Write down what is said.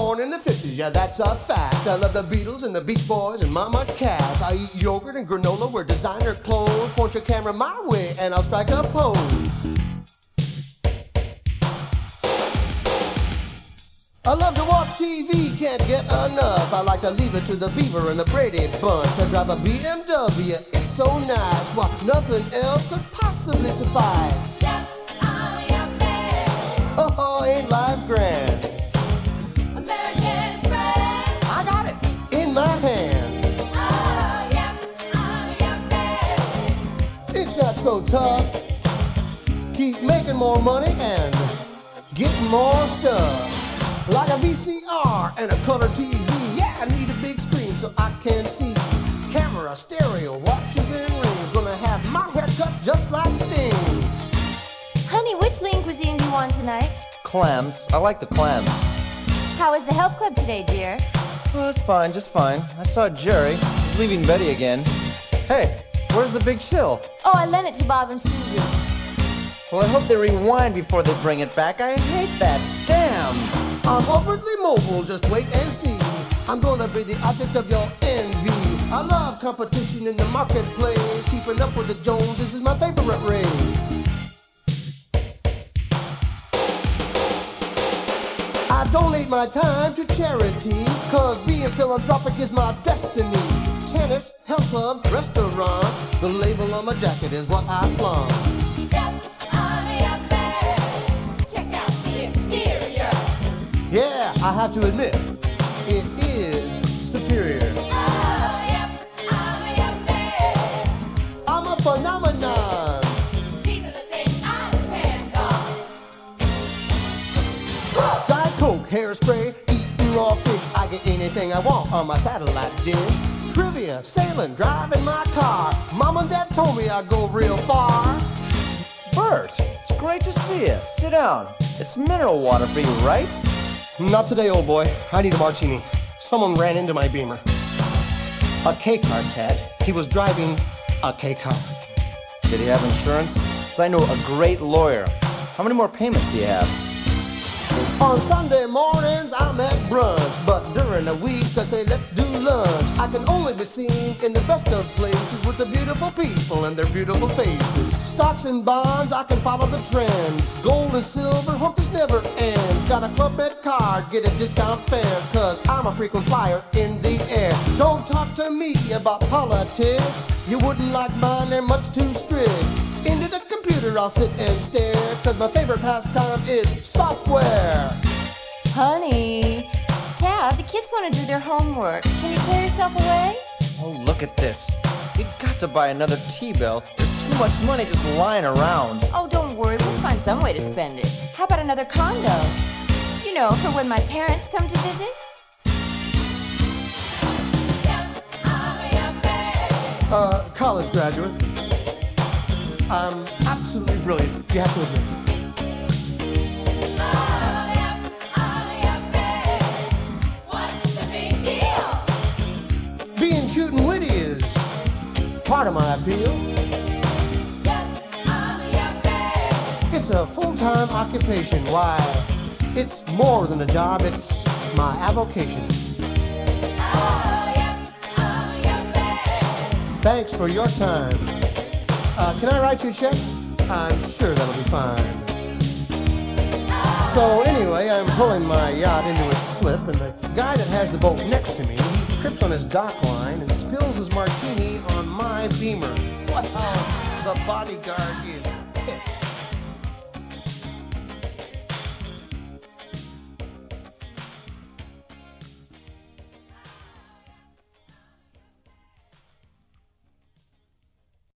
born in the 50s, yeah, that's a fact. I love the Beatles and the Beach Boys and Mama Cass. I eat yogurt and granola, wear designer clothes. Point your camera my way and I'll strike a pose. I love to watch TV, can't get enough. I like to leave it to the Beaver and the Brady Bunch. I drive a BMW, it's so nice. Why, nothing else could possibly suffice. Yep, I'm your man. Oh, ain't life grand? American Express. I got it in my hand. Oh, yep, I'm your man. It's not so tough. Keep making more money and getting more stuff. Like a VCR and a color TV. Yeah, I need a big screen so I can see. Camera, stereo, watches and rings. Gonna have my haircut just like Sting. Honey, which lean cuisine do you want tonight? Clams. I like the clams. How is the health club today, dear? Oh, it's fine, just fine. I saw Jerry. He's leaving Betty again. Hey, where's the big chill? Oh, I lent it to Bob and Susie. Well, I hope they rewind before they bring it back. I hate that. Damn. I'm upwardly mobile, just wait and see. I'm gonna be the object of your envy. I love competition in the marketplace. Keeping up with the Joneses is my favorite race. I donate my time to charity, cause being philanthropic is my destiny. Tennis, health club, restaurant, the label on my jacket is what I flaunt. Yep, I'm your man. Check out the exterior. Yeah, I have to admit, it is superior. Oh, yep, I'm your man. I'm a phenomenon. These are the things I depend on. Diet Coke, hairspray, eating raw fish. I get anything I want on my satellite dish. Trivia, sailing, driving my car. Mom and Dad told me I'd go real far. Bert, it's great to see you. Sit down. It's mineral water for you, right? Not today, old boy. I need a martini. Someone ran into my Beamer. A K-car, Ted. He was driving a K-car. Did he have insurance? 'Cause I know a great lawyer. How many more payments do you have? On Sunday mornings, I'm at brunch. But during the week, I say, let's do lunch. I can only be seen in the best of places with the beautiful people and their beautiful faces. Stocks and bonds, I can follow the trend. Gold and silver, hope this never ends. Got a Club Med card, get a discount fare. Cause I'm a frequent flyer in the air. Don't talk to me about politics. You wouldn't like mine, they're much too strict. Into the computer I'll sit and stare, cause my favorite pastime is software. Honey. Tab, the kids want to do their homework. Can you clear yourself away? Oh, look at this. You've got to buy another T-bill. There's too much money just lying around. Oh, don't worry. We'll find some way to spend it. How about another condo? You know, for when my parents come to visit? Yep, I'm your man. College graduate. I'm absolutely brilliant, you have to admit. Oh, yep, I'm your man. What's the big deal? Being cute and witty is part of my appeal. Yep, I'm your man. It's a full-time occupation. Why, it's more than a job, it's my avocation. Oh, yep, I'm your man. Thanks for your time. Can I write you a check? I'm sure that'll be fine. So anyway, I'm pulling my yacht into its slip, and the guy that has the boat next to me, he trips on his dock line and spills his martini on my Beamer. Wow, the bodyguard is